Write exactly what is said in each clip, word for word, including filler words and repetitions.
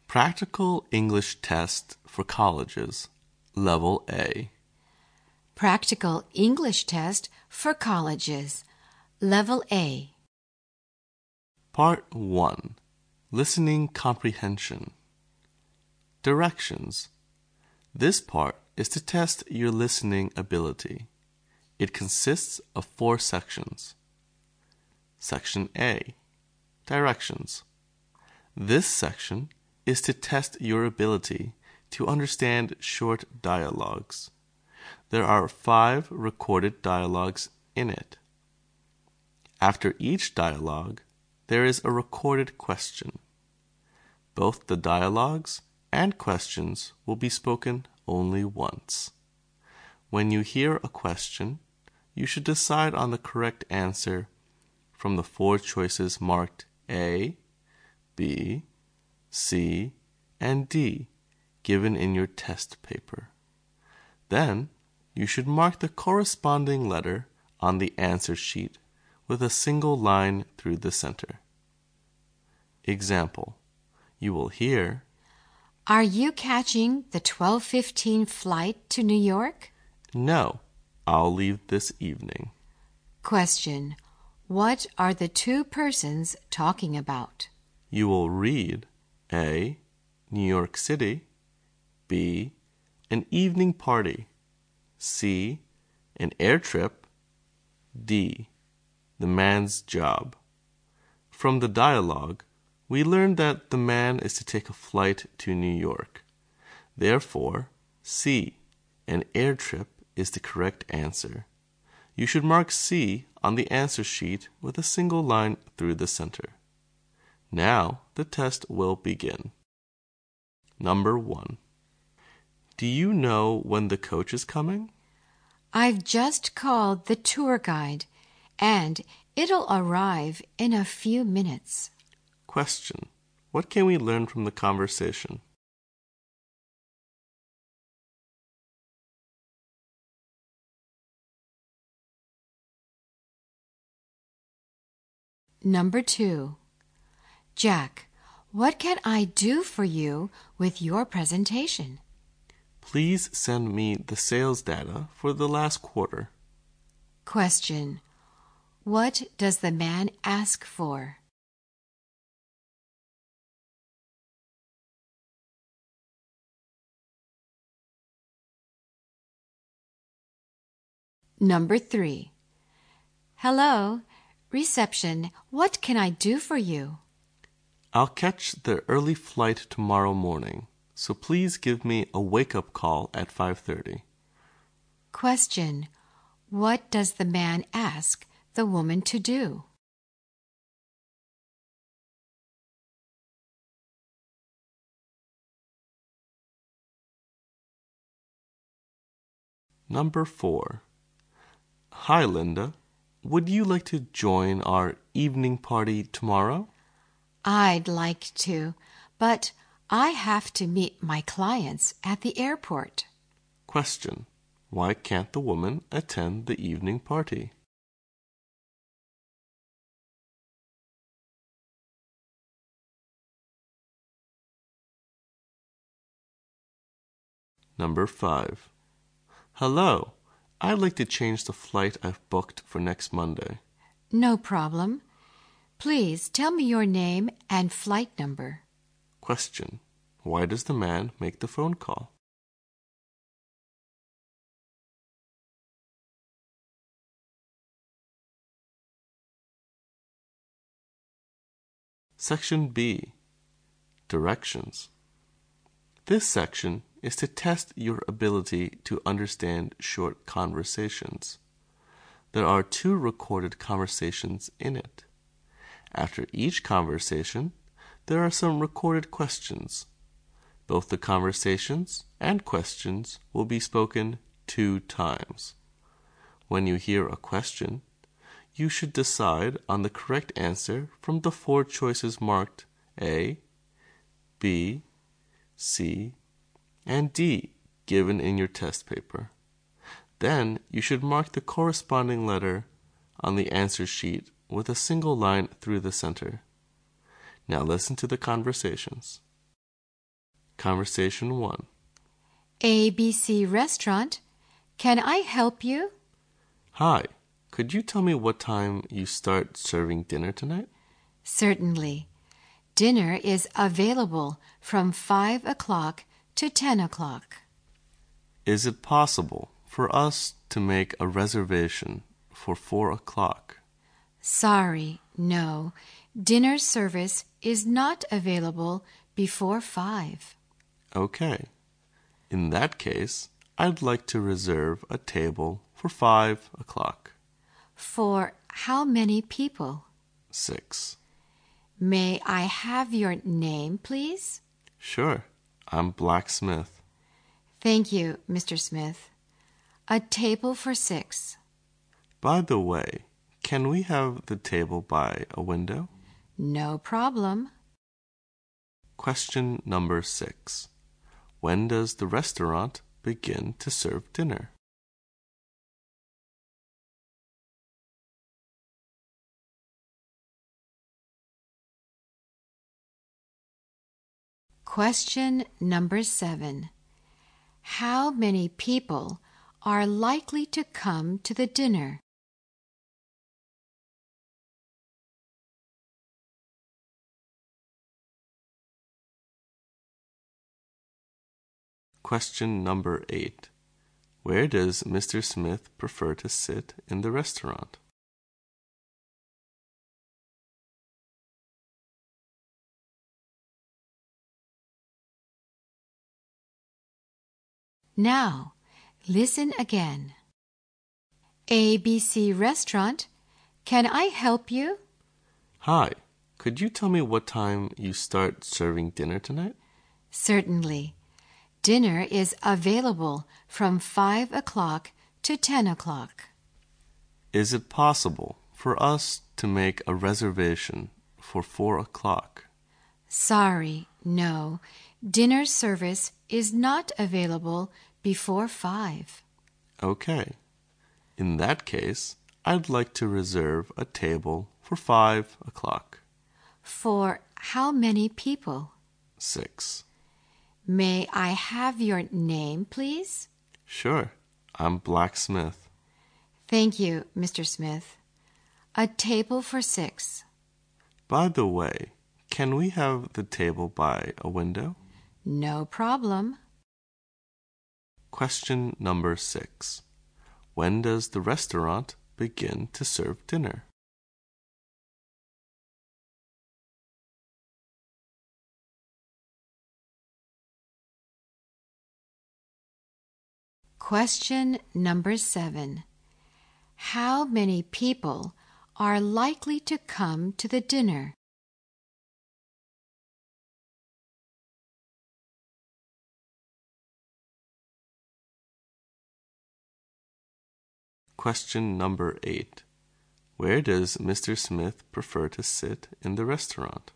Practical English Test for Colleges, Level A. Practical English Test for Colleges, Level A. Part one. Listening Comprehension. Directions. This part is to test your listening ability. It consists of four sections. Section A. Directions. This section is to test your ability to understand short dialogues. There are five recorded dialogues in it. After each dialogue, there is a recorded question. Both the dialogues and questions will be spoken only once. When you hear a question, you should decide on the correct answer from the four choices marked A, B, C, and D given in your test paper. Then, you should mark the corresponding letter on the answer sheet with a single line through the center. Example, you will hear, Are you catching the twelve fifteen flight to New York? No, I'll leave this evening. Question, what are the two persons talking about? You will read A. New York City, B. An evening party, C. An air trip, D. The man's job. From the dialogue, we learned that the man is to take a flight to New York. Therefore, C. An air trip is the correct answer. You should mark C on the answer sheet with a single line through the center. Now, the test will begin. Number one. Do you know when the coach is coming? I've just called the tour guide, and it'll arrive in a few minutes. Question. What can we learn from the conversation? Number two. Jack, what can I do for you with your presentation? Please send me the sales data for the last quarter. Question, what does the man ask for? Number three. Hello, reception, what can I do for you? I'll catch the early flight tomorrow morning, so please give me a wake-up call at five thirty. Question, what does the man ask the woman to do? Number four. Hi, Linda. Would you like to join our evening party tomorrow? I'd like to, but I have to meet my clients at the airport. Question. Why can't the woman attend the evening party? Number five. Hello. I'd like to change the flight I've booked for next Monday. No problem. Please tell me your name and flight number. Question. Why does the man make the phone call? Section B. Directions. This section is to test your ability to understand short conversations. There are two recorded conversations in it. After each conversation, there are some recorded questions. Both the conversations and questions will be spoken two times. When you hear a question, you should decide on the correct answer from the four choices marked A, B, C, and D given in your test paper. Then you should mark the corresponding letter on the answer sheet with a single line through the center. Now listen to the conversations. Conversation one. A B C Restaurant. Can I help you? Hi, could you tell me what time you start serving dinner tonight? Certainly. Dinner is available from five o'clock to ten o'clock. Is it possible for us to make a reservation for four o'clock? Sorry, no. Dinner service is not available before five. Okay. In that case, I'd like to reserve a table for five o'clock. For how many people? Six. May I have your name, please? Sure. I'm Blacksmith. Thank you, Mister Smith. A table for six. By the way, can we have the table by a window? No problem. Question number six. When does the restaurant begin to serve dinner? Question number seven. How many people are likely to come to the dinner? Question number eight. Where does Mister Smith prefer to sit in the restaurant? Now, listen again. A B C Restaurant. Can I help you? Hi, could you tell me what time you start serving dinner tonight? Certainly. Dinner is available from five o'clock to ten o'clock. Is it possible for us to make a reservation for four o'clock? Sorry, no. Dinner service is not available before five. Okay. In that case, I'd like to reserve a table for five o'clock. For how many people? Six. May I have your name, please? Sure. I'm Blacksmith. Thank you, Mister Smith. A table for six. By the way, can we have the table by a window? No problem. Question number six. When does the restaurant begin to serve dinner? Question number seven. How many people are likely to come to the dinner? Question number eight. Where does Mister Smith prefer to sit in the restaurant?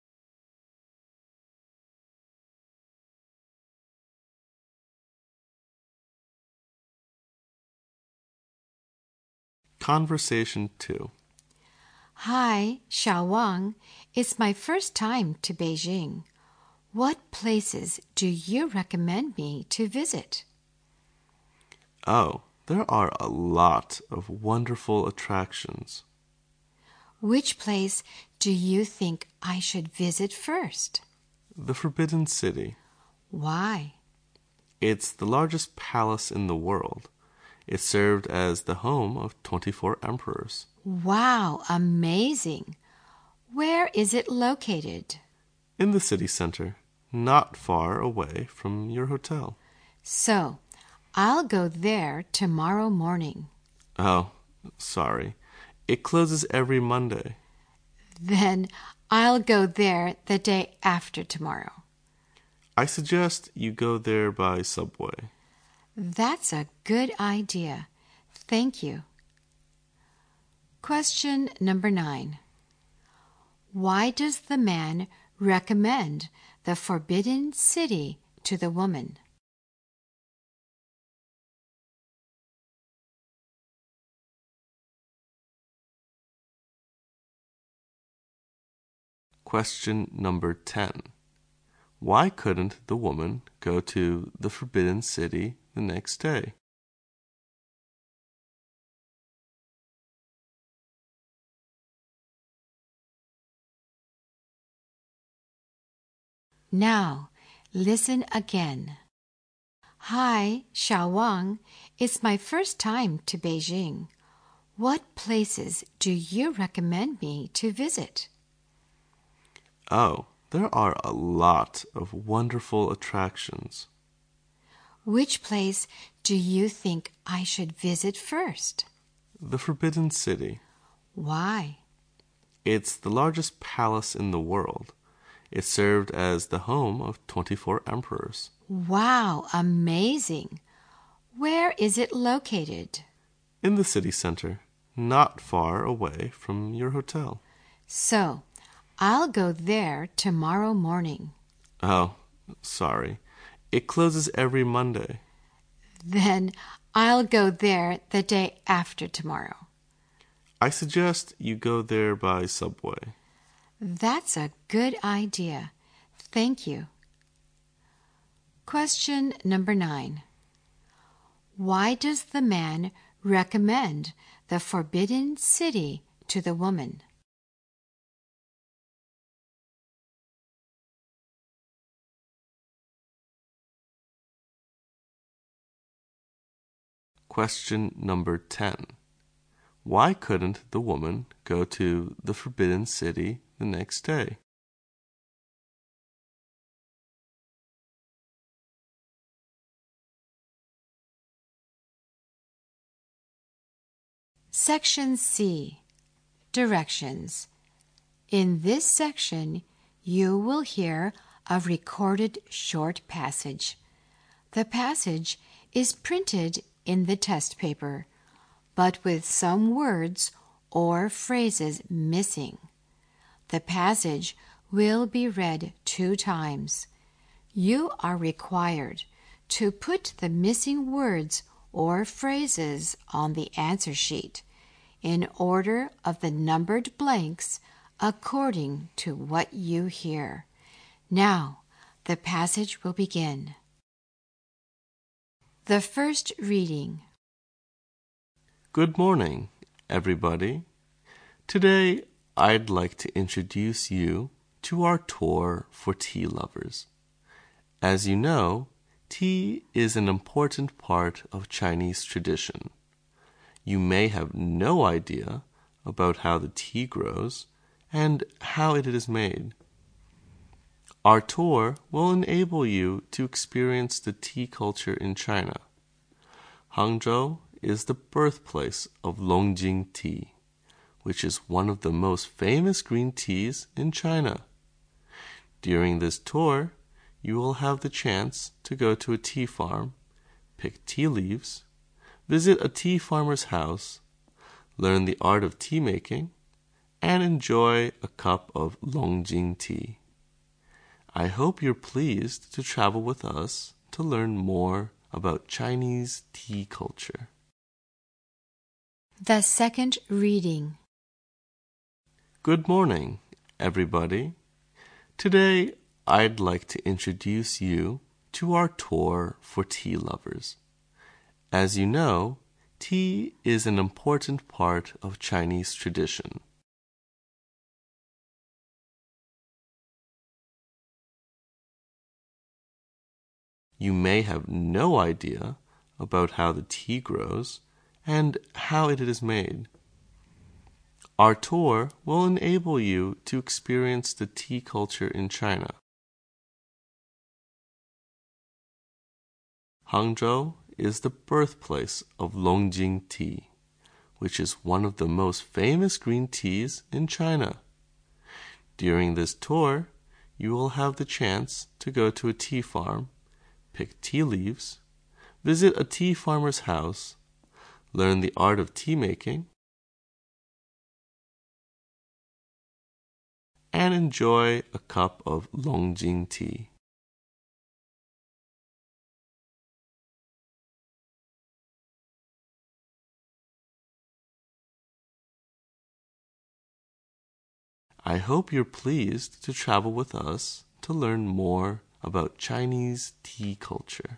Conversation two. Hi, Xiao Wang. It's my first time to Beijing. What places do you recommend me to visit? Oh, there are a lot of wonderful attractions. Which place do you think I should visit first? The Forbidden City. Why? It's the largest palace in the world. It served as the home of twenty-four emperors. Wow, amazing. Where is it located? In the city center, not far away from your hotel. So, I'll go there tomorrow morning. Oh, sorry. It closes every Monday. Then I'll go there the day after tomorrow. I suggest you go there by subway. That's a good idea. Thank you. Question number nine. Why does the man recommend the Forbidden City to the woman? Question number ten. Why couldn't the woman go to the Forbidden City the next day? Now, listen again. Hi, Xiao Wang. It's my first time to Beijing. What places do you recommend me to visit? Oh, there are a lot of wonderful attractions. Which place do you think I should visit first? The Forbidden City. Why? It's the largest palace in the world. It served as the home of twenty-four emperors. Wow, amazing. Where is it located? In the city center, not far away from your hotel. So, I'll go there tomorrow morning. Oh, sorry. It closes every Monday. Then I'll go there the day after tomorrow. I suggest you go there by subway. That's a good idea. Thank you. Question number nine. Why does the man recommend the Forbidden City to the woman? Question number ten. Why couldn't the woman go to the Forbidden City the next day? Section C. Directions. In this section, you will hear a recorded short passage. The passage is printed in the test paper, but with some words or phrases missing. The passage will be read two times. You are required to put the missing words or phrases on the answer sheet in order of the numbered blanks according to what you hear. Now, the passage will begin. The first reading. Good morning, everybody. Today, I'd like to introduce you to our tour for tea lovers. As you know, tea is an important part of Chinese tradition. You may have no idea about how the tea grows and how it is made. Our tour will enable you to experience the tea culture in China. Hangzhou is the birthplace of Longjing tea, which is one of the most famous green teas in China. During this tour, you will have the chance to go to a tea farm, pick tea leaves, visit a tea farmer's house, learn the art of tea making, and enjoy a cup of Longjing tea. I hope you're pleased to travel with us to learn more about Chinese tea culture. The second reading. Good morning, everybody. Today, I'd like to introduce you to our tour for tea lovers. As you know, tea is an important part of Chinese tradition. You may have no idea about how the tea grows and how it is made. Our tour will enable you to experience the tea culture in China. Hangzhou is the birthplace of Longjing tea, which is one of the most famous green teas in China. During this tour, you will have the chance to go to a tea farm, pick tea leaves, visit a tea farmer's house, learn the art of tea making, and enjoy a cup of Longjing tea. I hope you're pleased to travel with us to learn more about Chinese tea culture.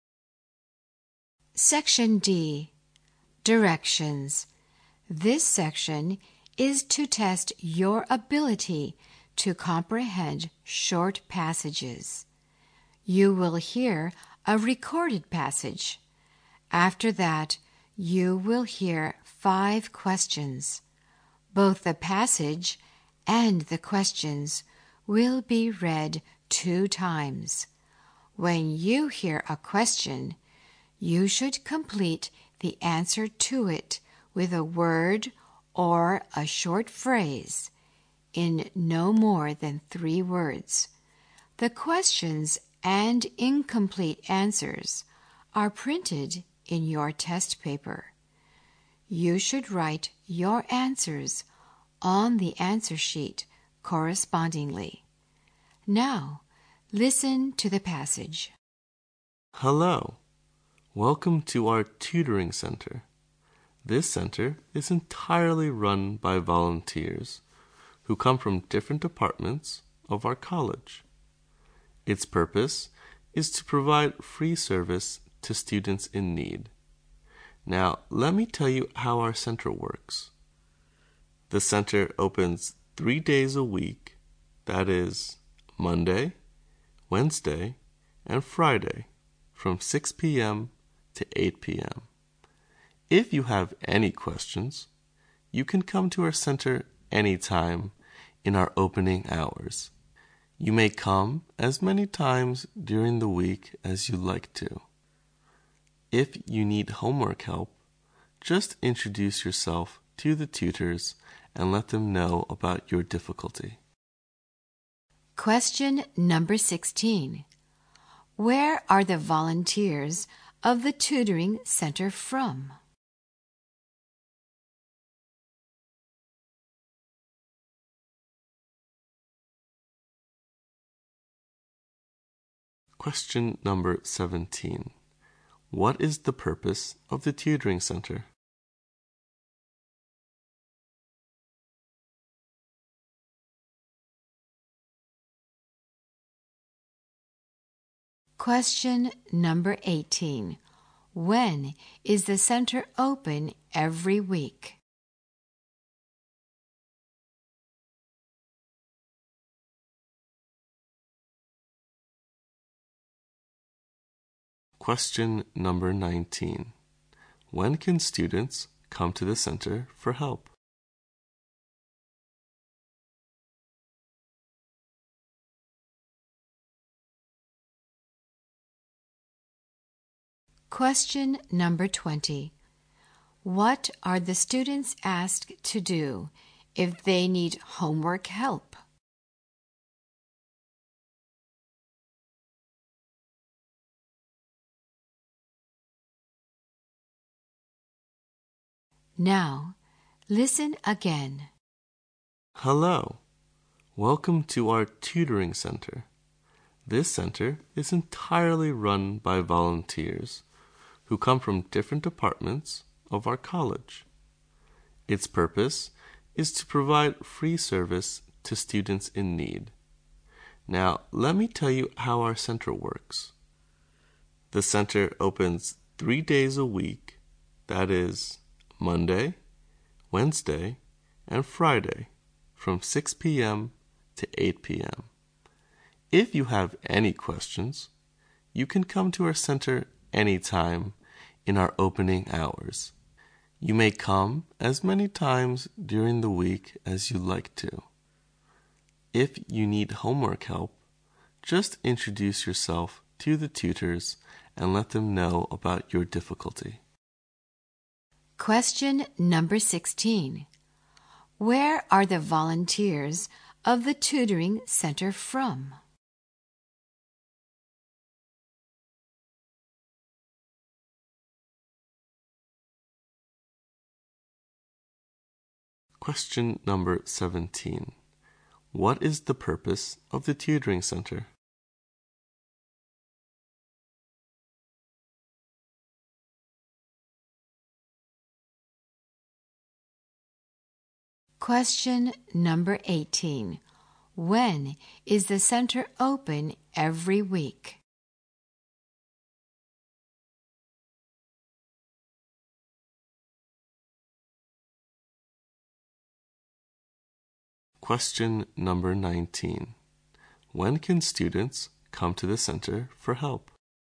Section D. Directions. This section is to test your ability to comprehend short passages. You will hear a recorded passage. After that, you will hear five questions. Both the passage and the questions will be read two times. When you hear a question, you should complete the answer to it with a word or a short phrase in no more than three words. The questions and incomplete answers are printed in your test paper. You should write your answers on the answer sheet correspondingly. Now, listen to the passage. Hello. Welcome to our tutoring center. This center is entirely run by volunteers who come from different departments of our college. Its purpose is to provide free service to students in need. Now, let me tell you how our center works. The center opens three days a week, that is, Monday, Wednesday, and Friday, from six p.m. to eight p.m. If you have any questions, you can come to our center anytime in our opening hours. You may come as many times during the week as you like to. If you need homework help, just introduce yourself to the tutors and let them know about your difficulty. Question number sixteen. Where are the volunteers of the tutoring center from? Question number seventeen. What is the purpose of the tutoring center? Question number eighteen. When is the center open every week? Question number nineteen. When can students come to the center for help? Question number twenty. What are the students asked to do if they need homework help? Now, listen again. Hello. Welcome to our tutoring center. This center is entirely run by volunteers who come from different departments of our college. Its purpose is to provide free service to students in need. Now, let me tell you how our center works. The center opens three days a week, that is, Monday, Wednesday, and Friday, from six p.m. to eight p.m. If you have any questions, you can come to our center anytime in our opening hours. You may come as many times during the week as you like to. If you need homework help, just introduce yourself to the tutors and let them know about your difficulty. Question number sixteen. Where are the volunteers of the tutoring center from? Question number seventeen. What is the purpose of the tutoring center? Question number eighteen. When is the center open every week. Question number nineteen. When can students come to the center for help?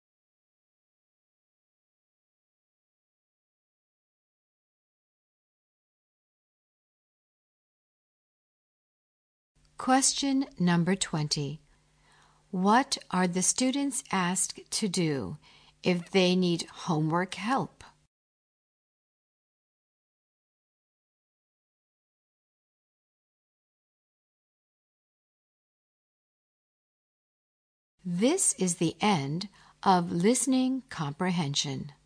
Question number twenty. What are the students asked to do if they need homework help? This is the end of listening comprehension.